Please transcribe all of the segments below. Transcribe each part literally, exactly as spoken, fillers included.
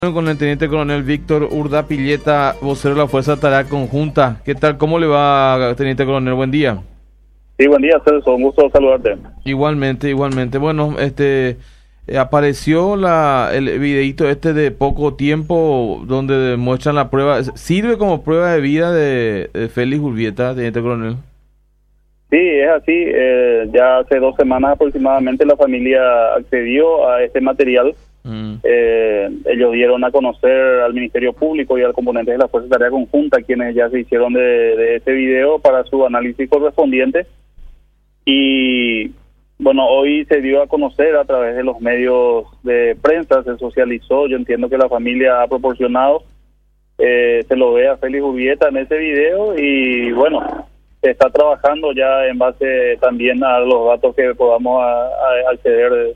Con el teniente coronel Víctor Urdapilleta, vocero de la Fuerza de Tarea Conjunta. ¿Qué tal? ¿Cómo le va, teniente coronel? Buen día. Sí, buen día, Celso. Un gusto saludarte. Igualmente, igualmente. Bueno, este eh, apareció la el videíto este de poco tiempo donde muestran la prueba. ¿Sirve como prueba de vida de, de Félix Urbieta, teniente coronel? Sí, es así. Eh, ya hace dos semanas aproximadamente la familia accedió a este material. Mm. Eh, ellos dieron a conocer al Ministerio Público y al componente de la Fuerza de Tarea Conjunta, quienes ya se hicieron de, de este video para su análisis correspondiente. Y bueno, hoy se dio a conocer a través de los medios de prensa, se socializó. Yo entiendo que la familia ha proporcionado, eh, se lo ve a Félix Urbieta en ese video y bueno, se está trabajando ya en base también a los datos que podamos a, a acceder de.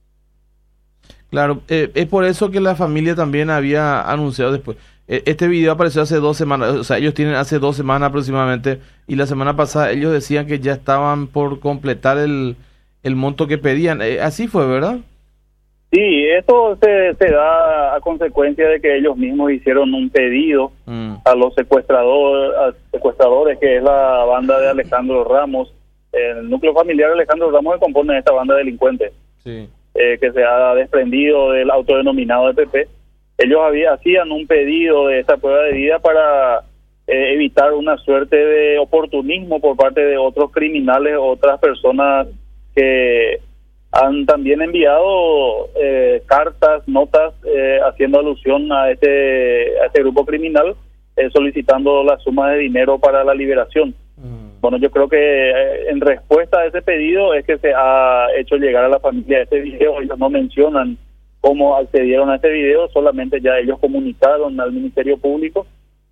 Claro, eh, es por eso que la familia también había anunciado después. Eh, este video apareció hace dos semanas, o sea, ellos tienen hace dos semanas aproximadamente, y la semana pasada ellos decían que ya estaban por completar el, el monto que pedían. Eh, así fue, ¿verdad? Sí, esto se, se da a consecuencia de que ellos mismos hicieron un pedido mm. a los secuestradores, a secuestradores, que es la banda de Alejandro Ramos, el núcleo familiar de Alejandro Ramos que compone esta banda de delincuentes. Sí. Eh, que se ha desprendido del autodenominado E P P. Ellos había, hacían un pedido de esta prueba de vida para eh, evitar una suerte de oportunismo por parte de otros criminales, otras personas que han también enviado eh, cartas, notas eh, haciendo alusión a este, a este grupo criminal, eh, solicitando la suma de dinero para la liberación. Bueno, yo creo que eh, en respuesta a ese pedido es que se ha hecho llegar a la familia este video. Ellos no mencionan cómo accedieron a este video, solamente ya ellos comunicaron al Ministerio Público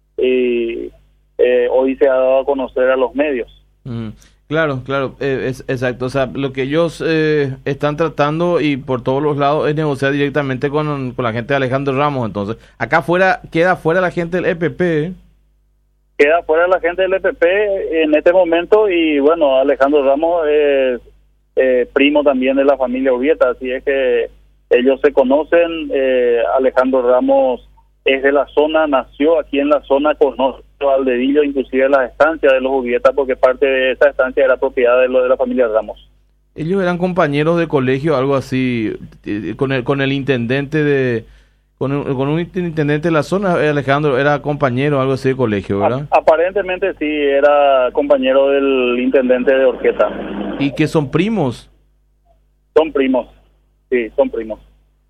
y eh, hoy se ha dado a conocer a los medios. Mm, claro, claro, eh, es exacto. O sea, lo que ellos eh, están tratando y por todos los lados es negociar directamente con, con la gente de Alejandro Ramos. Entonces, acá afuera queda fuera la gente del E P P, ¿eh? Queda fuera la gente del E P P en este momento y bueno, Alejandro Ramos es eh, primo también de la familia Urbieta, así es que ellos se conocen. eh, Alejandro Ramos es de la zona, nació aquí en la zona, conoce al dedillo inclusive las estancias de los Urbieta porque parte de esa estancia era propiedad de lo de la familia Ramos. Ellos eran compañeros de colegio, algo así, con el, con el intendente de... Con un, con un intendente de la zona, Alejandro, era compañero, algo así de colegio, ¿verdad? A, aparentemente sí, era compañero del intendente de Orqueta. ¿Y que son primos? Son primos, sí, son primos.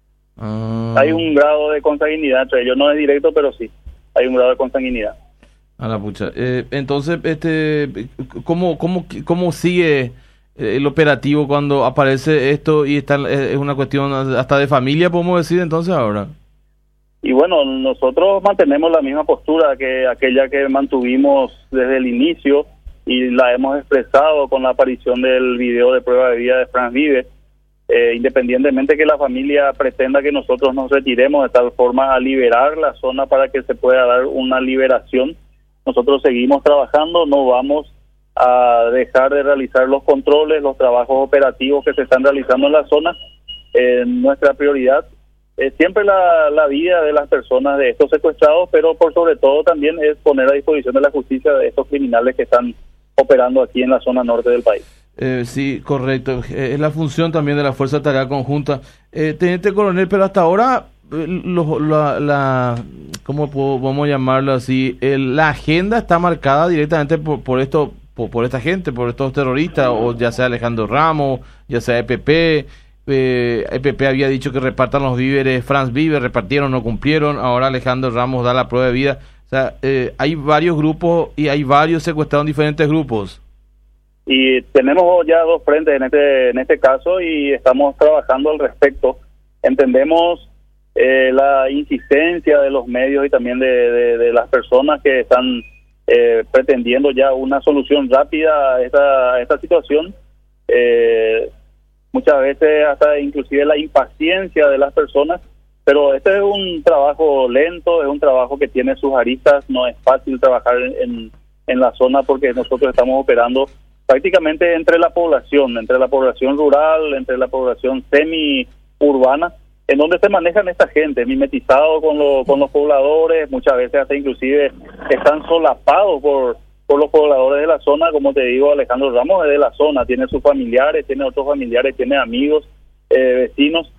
Ah. Hay un grado de consanguinidad entre ellos, no es directo, pero sí, hay un grado de consanguinidad. A la pucha. Eh, entonces, este, ¿cómo, cómo, cómo sigue el operativo cuando aparece esto y está, es una cuestión hasta de familia, podemos decir entonces ahora? Y bueno, nosotros mantenemos la misma postura que aquella que mantuvimos desde el inicio y la hemos expresado con la aparición del video de prueba de vida de Franz Vive. Eh, independientemente que la familia pretenda que nosotros nos retiremos de tal forma a liberar la zona para que se pueda dar una liberación, nosotros seguimos trabajando, no vamos a dejar de realizar los controles, los trabajos operativos que se están realizando en la zona. Eh, nuestra prioridad es siempre la, la vida de las personas de estos secuestrados, pero por sobre todo también es poner a disposición de la justicia de estos criminales que están operando aquí en la zona norte del país. Eh, sí, correcto. Eh, es la función también de la Fuerza de Tarea Conjunta. Eh, Teniente Coronel, pero hasta ahora, eh, lo, la, la, ¿cómo podemos llamarlo así? El, la agenda está marcada directamente por, por esto, por, por esta gente, por estos terroristas, o ya sea Alejandro Ramos, ya sea E P P. Eh, E P P había dicho que repartan los víveres, Franz Vive, repartieron, no cumplieron, ahora Alejandro Ramos da la prueba de vida. O sea, eh, hay varios grupos y hay varios secuestrados en diferentes grupos. Y tenemos ya dos frentes en este en este caso y estamos trabajando al respecto. Entendemos eh, la insistencia de los medios y también de, de, de las personas que están eh, pretendiendo ya una solución rápida a esta, a esta situación. Eh, muchas veces hasta inclusive la impaciencia de las personas, pero este es un trabajo lento, es un trabajo que tiene sus aristas, no es fácil trabajar en, en la zona porque nosotros estamos operando prácticamente entre la población, entre la población rural, entre la población semi-urbana, en donde se manejan esta gente, mimetizado con, lo, con los pobladores, muchas veces hasta inclusive están solapados por, por los pobladores de la zona. Como te digo, Alejandro Ramos es de la zona, tiene sus familiares, tiene otros familiares, tiene amigos, eh, vecinos,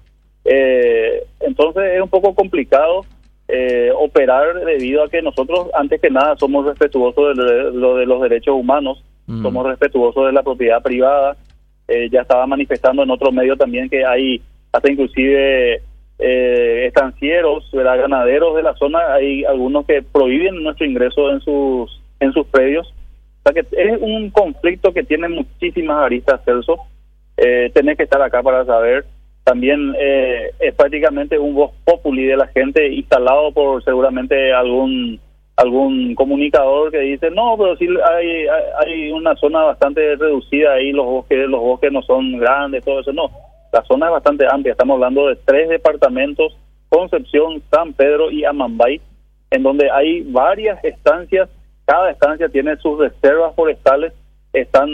eh, entonces es un poco complicado eh, operar debido a que nosotros, antes que nada, somos respetuosos de, de, de, de los derechos humanos, mm. somos respetuosos de la propiedad privada. Eh, ya estaba manifestando en otro medio también que hay hasta inclusive eh, estancieros, ¿verdad?, ganaderos de la zona, hay algunos que prohíben nuestro ingreso en sus en sus predios. O sea que es un conflicto que tiene muchísimas aristas, Celso. Eh, tenés que estar acá para saber. También eh, es prácticamente un voz populi de la gente, instalado por seguramente algún algún comunicador que dice, no, pero sí hay, hay, hay una zona bastante reducida ahí, los bosques, los bosques no son grandes, todo eso. No, la zona es bastante amplia. Estamos hablando de tres departamentos: Concepción, San Pedro y Amambay, en donde hay varias estancias. Cada estancia tiene sus reservas forestales. Están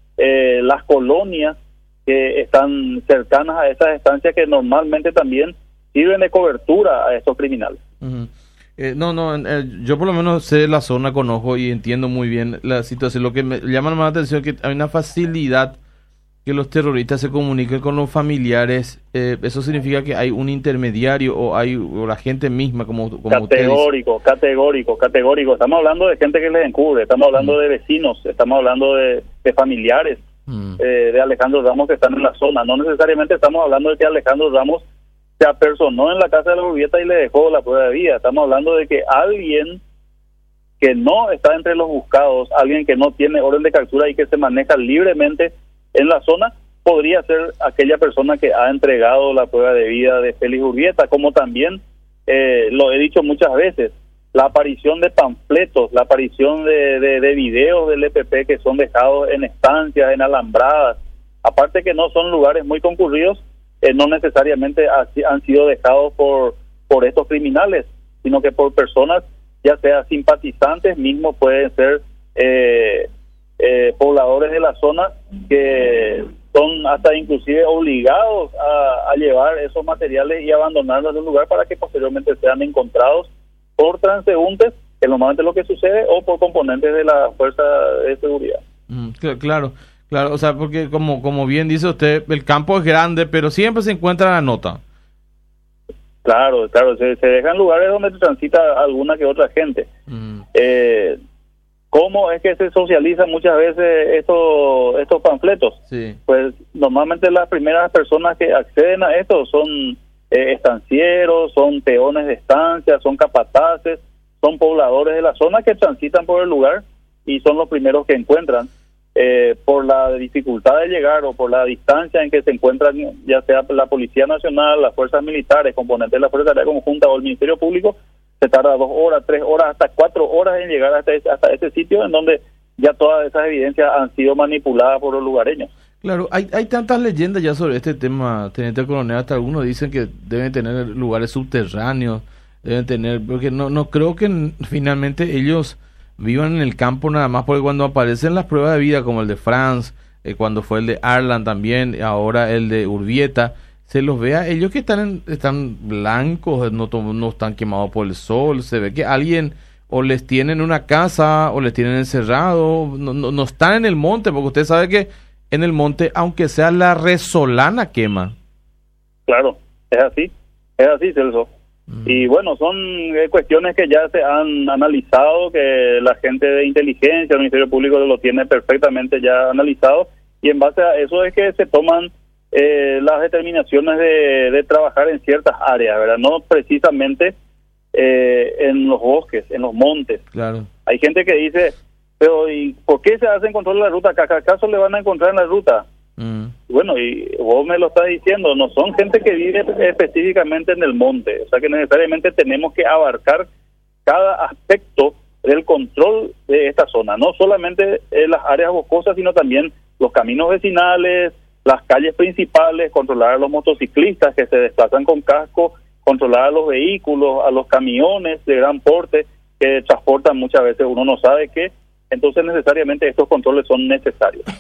eh, las colonias que están cercanas a esas estancias, que normalmente también sirven de cobertura a estos criminales. Uh-huh. Eh, no, no, eh, yo por lo menos sé la zona, conozco y entiendo muy bien la situación. Lo que me llama más la atención es que hay una facilidad que los terroristas se comuniquen con los familiares. Eh, eso significa que hay un intermediario o hay o la gente misma, como, como categórico, categórico, categórico. Estamos hablando de gente que les encubre, estamos hablando mm. de vecinos, estamos hablando de, de familiares mm. eh, de Alejandro Ramos que están en la zona. No necesariamente estamos hablando de que Alejandro Ramos se apersonó en la casa de la Urbieta y le dejó la prueba de vida. Estamos hablando de que alguien que no está entre los buscados, alguien que no tiene orden de captura y que se maneja libremente en la zona, podría ser aquella persona que ha entregado la prueba de vida de Félix Urbieta. Como también eh, lo he dicho muchas veces, la aparición de panfletos, la aparición de, de, de videos del E P P que son dejados en estancias, en alambradas, aparte que no son lugares muy concurridos, Eh, no necesariamente ha, han sido dejados por por estos criminales, sino que por personas, ya sea simpatizantes, mismos pueden ser eh, eh, pobladores de la zona, que son hasta inclusive obligados a, a llevar esos materiales y abandonarlos en un lugar para que posteriormente sean encontrados por transeúntes, que normalmente es lo que sucede, o por componentes de la fuerza de seguridad. Mm, claro. Claro, o sea, porque como como bien dice usted, el campo es grande, pero siempre se encuentra la nota. Claro, claro, se, se dejan lugares donde transita alguna que otra gente. Mm. Eh, ¿Cómo es que se socializan muchas veces estos estos panfletos? Sí. Pues normalmente las primeras personas que acceden a esto son eh, estancieros, son peones de estancia, son capataces, son pobladores de la zona que transitan por el lugar y son los primeros que encuentran. Eh, por la dificultad de llegar o por la distancia en que se encuentran, ya sea la Policía Nacional, las fuerzas militares, componentes de la Fuerza Aérea Conjunta o el Ministerio Público, se tarda dos horas, tres horas, hasta cuatro horas en llegar hasta ese, hasta ese sitio en donde ya todas esas evidencias han sido manipuladas por los lugareños. Claro, hay hay tantas leyendas ya sobre este tema, Teniente Coronel, hasta algunos dicen que deben tener lugares subterráneos, deben tener, porque no no creo que finalmente ellos vivan en el campo nada más, porque cuando aparecen las pruebas de vida como el de Franz, eh, cuando fue el de Arlan también, ahora el de Urbieta, se los ve a ellos que están en, están blancos, no, no están quemados por el sol, se ve que alguien o les tiene en una casa o les tienen encerrado, no, no, no están en el monte, porque usted sabe que en el monte, aunque sea la resolana, quema. Claro, es así, es así, Celso. Y bueno, son eh, cuestiones que ya se han analizado, que la gente de inteligencia, el Ministerio Público lo tiene perfectamente ya analizado, y en base a eso es que se toman eh, las determinaciones de, de trabajar en ciertas áreas, ¿verdad? No precisamente eh, en los bosques, en los montes. Claro. Hay gente que dice, pero ¿y por qué se hacen control de la ruta? ¿Acaso le van a encontrar en la ruta? Mm. Bueno, y vos me lo estás diciendo, no son gente que vive específicamente en el monte, o sea que necesariamente tenemos que abarcar cada aspecto del control de esta zona, no solamente en las áreas boscosas, sino también los caminos vecinales, las calles principales, controlar a los motociclistas que se desplazan con casco, controlar a los vehículos, a los camiones de gran porte que transportan muchas veces uno no sabe qué, entonces necesariamente estos controles son necesarios.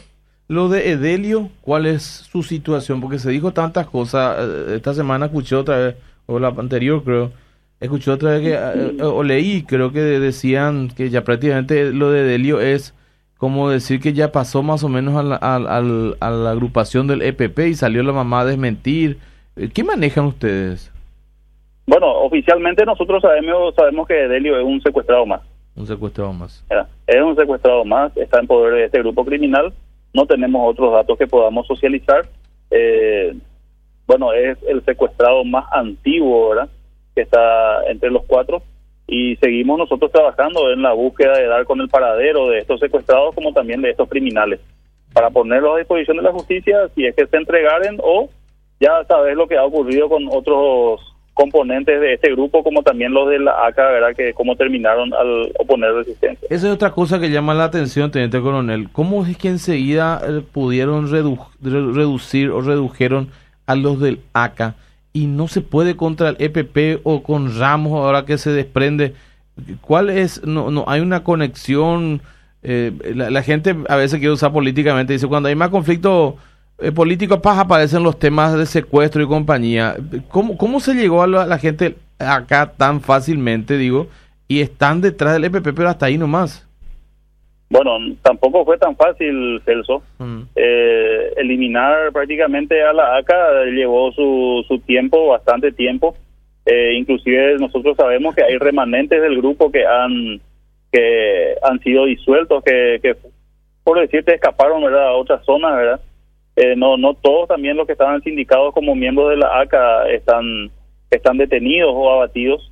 Lo de Edelio, ¿cuál es su situación? Porque se dijo tantas cosas. Esta semana escuché otra vez, o la anterior creo, escuché otra vez que, o leí, creo que decían que ya prácticamente lo de Edelio es como decir que ya pasó más o menos a la, a, a, a la agrupación del E P P y salió la mamá a desmentir. ¿Qué manejan ustedes? Bueno, oficialmente nosotros sabemos sabemos que Edelio es un secuestrado más. Un secuestrado más. Es un secuestrado más, está en poder de este grupo criminal. No tenemos otros datos que podamos socializar. Eh, bueno, es el secuestrado más antiguo, ¿verdad?, que está entre los cuatro, y seguimos nosotros trabajando en la búsqueda de dar con el paradero de estos secuestrados como también de estos criminales, para ponerlos a disposición de la justicia si es que se entregaren, o ya sabes lo que ha ocurrido con otros componentes de este grupo, como también los de la A C A, ¿verdad?, que cómo terminaron al oponer resistencia. Esa es otra cosa que llama la atención, teniente coronel. ¿Cómo es que enseguida eh, pudieron redu re reducir o redujeron a los del A C A y no se puede contra el E P P o con Ramos ahora que se desprende? ¿Cuál es? No, no hay una conexión. Eh, la, la gente a veces quiere usar políticamente, dice, cuando hay más conflicto Eh, políticos, pues aparecen los temas de secuestro y compañía. ¿Cómo, cómo se llegó a la, a la gente acá tan fácilmente, digo, y están detrás del E P P, pero hasta ahí nomás? Bueno, tampoco fue tan fácil, Celso. Mm. Eh, eliminar prácticamente a la A C A llevó su, su tiempo, bastante tiempo. Eh, inclusive nosotros sabemos que hay remanentes del grupo que han que han sido disueltos, que, que por decirte escaparon, ¿verdad?, a otras zonas, ¿verdad? Eh, no no todos también los que estaban sindicados como miembros de la A C A están están detenidos o abatidos.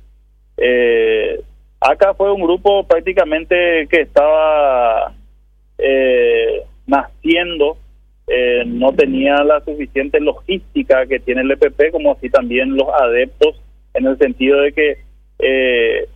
Eh, A C A fue un grupo prácticamente que estaba eh, naciendo, eh, no tenía la suficiente logística que tiene el E P P, como así también los adeptos, en el sentido de que eh,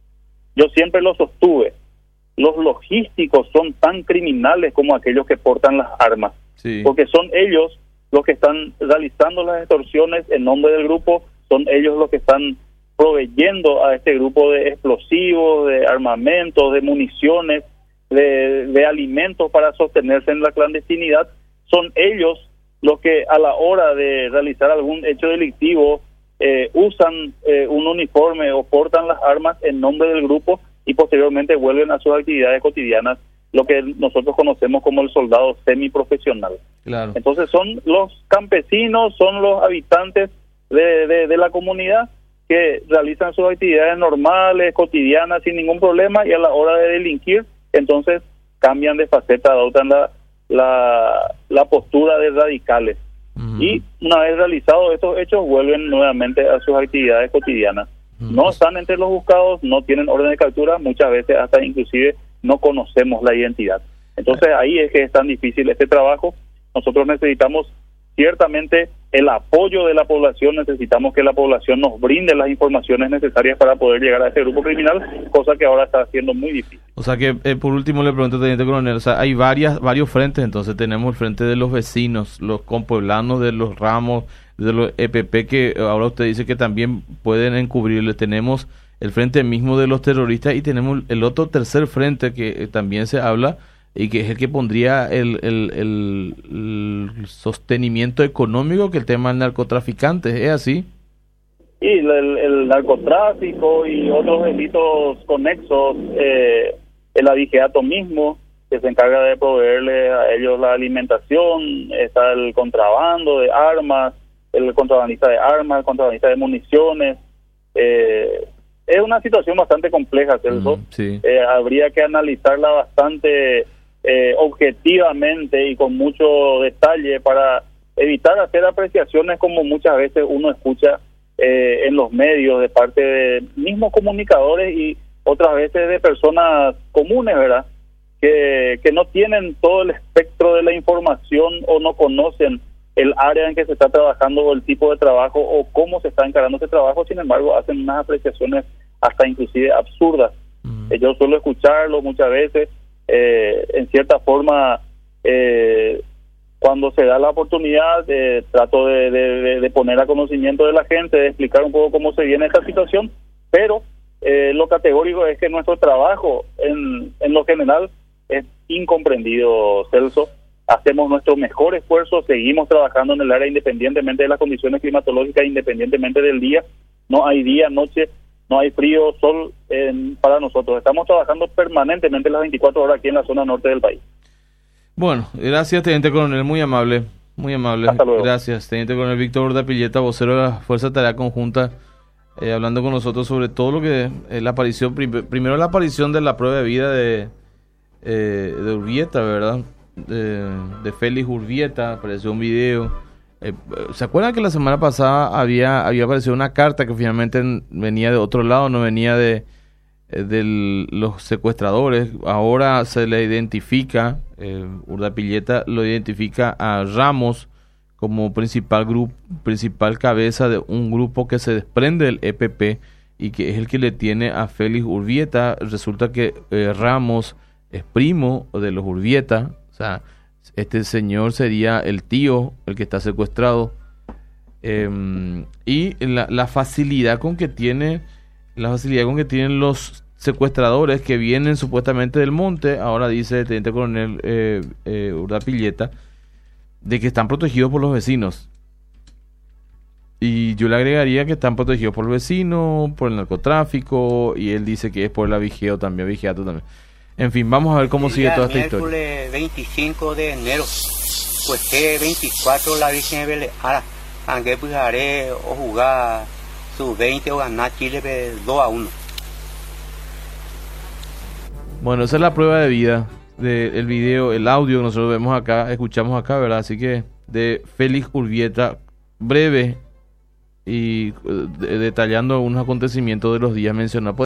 yo siempre lo sostuve, los logísticos son tan criminales como aquellos que portan las armas. Sí. Porque son ellos los que están realizando las extorsiones en nombre del grupo, son ellos los que están proveyendo a este grupo de explosivos, de armamentos, de municiones, de, de alimentos para sostenerse en la clandestinidad. Son ellos los que a la hora de realizar algún hecho delictivo eh, usan eh, un uniforme o portan las armas en nombre del grupo y posteriormente vuelven a sus actividades cotidianas, lo que nosotros conocemos como el soldado semiprofesional. Claro. Entonces son los campesinos, son los habitantes de, de, de la comunidad que realizan sus actividades normales, cotidianas, sin ningún problema, y a la hora de delinquir, entonces cambian de faceta, adoptan la, la, la postura de radicales. Uh-huh. Y una vez realizados estos hechos, vuelven nuevamente a sus actividades cotidianas. Uh-huh. No están entre los buscados, no tienen orden de captura, muchas veces hasta inclusive no conocemos la identidad. Entonces ahí es que es tan difícil este trabajo. Nosotros necesitamos ciertamente el apoyo de la población, necesitamos que la población nos brinde las informaciones necesarias para poder llegar a este grupo criminal, cosa que ahora está siendo muy difícil. O sea que, eh, por último le pregunto, teniente coronel, o sea, hay varias varios frentes, entonces tenemos el frente de los vecinos, los compueblanos de los Ramos, de los E P P, que ahora usted dice que también pueden encubrirle, tenemos el frente mismo de los terroristas y tenemos el otro tercer frente que eh, también se habla y que es el que pondría el, el, el, el sostenimiento económico, que el tema del narcotraficante, ¿es así? Sí, el, el narcotráfico y otros delitos conexos, eh, el abigeato mismo, que se encarga de proveerle a ellos la alimentación, está el contrabando de armas, el contrabandista de armas, el contrabandista de municiones. Eh, es una situación bastante compleja, Celso. Mm, sí. eh, habría que analizarla bastante eh, objetivamente y con mucho detalle para evitar hacer apreciaciones como muchas veces uno escucha eh, en los medios de parte de mismos comunicadores y otras veces de personas comunes, ¿verdad?, que, que no tienen todo el espectro de la información o no conocen el área en que se está trabajando o el tipo de trabajo o cómo se está encarando ese trabajo. Sin embargo, hacen unas apreciaciones hasta inclusive absurdas. Mm. Eh, yo suelo escucharlo muchas veces, eh, en cierta forma, eh, cuando se da la oportunidad, eh, trato de, de, de poner a conocimiento de la gente, de explicar un poco cómo se viene esta situación, pero eh, lo categórico es que nuestro trabajo, en, en lo general, es incomprendido, Celso. hacemos nuestro mejor esfuerzo, seguimos trabajando en el área independientemente de las condiciones climatológicas, independientemente del día. No hay día, noche, no hay frío, sol eh, para nosotros. Estamos trabajando permanentemente las veinticuatro horas aquí en la zona norte del país. Bueno, gracias, Teniente Coronel, muy amable, muy amable. Hasta luego. Gracias, Teniente Coronel Víctor Urdapilleta, vocero de la Fuerza de Tarea Conjunta, eh, hablando con nosotros sobre todo lo que eh, la aparición, prim- primero la aparición de la prueba de vida de, eh, de Urbieta, ¿verdad? De, de Félix Urbieta, apareció un video. Eh, ¿Se acuerdan que la semana pasada había había aparecido una carta que finalmente venía de otro lado, no venía de, eh, de los secuestradores? Ahora se le identifica, eh, Urdapilleta lo identifica a Ramos como principal grupo, principal cabeza de un grupo que se desprende del E P P y que es el que le tiene a Félix Urbieta. Resulta que eh, Ramos es primo de los Urbieta. O sea, este señor sería el tío, el que está secuestrado. Eh, y la, la facilidad con que tiene, la facilidad con que tienen los secuestradores que vienen supuestamente del monte, ahora dice el Teniente Coronel eh, eh, Urdapilleta, de que están protegidos por los vecinos. Y yo le agregaría que están protegidos por los vecinos, por el narcotráfico, y él dice que es por la vigeo también, vigiato también. En fin, vamos a ver cómo sigue toda esta historia. Miércoles veinticinco de enero, pues que veinticuatro la Virgen de Beleara, aunque pues haré o jugar sub veinte o ganar Chile dos a uno. Bueno, esa es la prueba de vida del video, el audio que nosotros vemos acá, escuchamos acá, ¿verdad? Así que de Félix Urbieta, breve y de, detallando algunos acontecimientos de los días mencionados.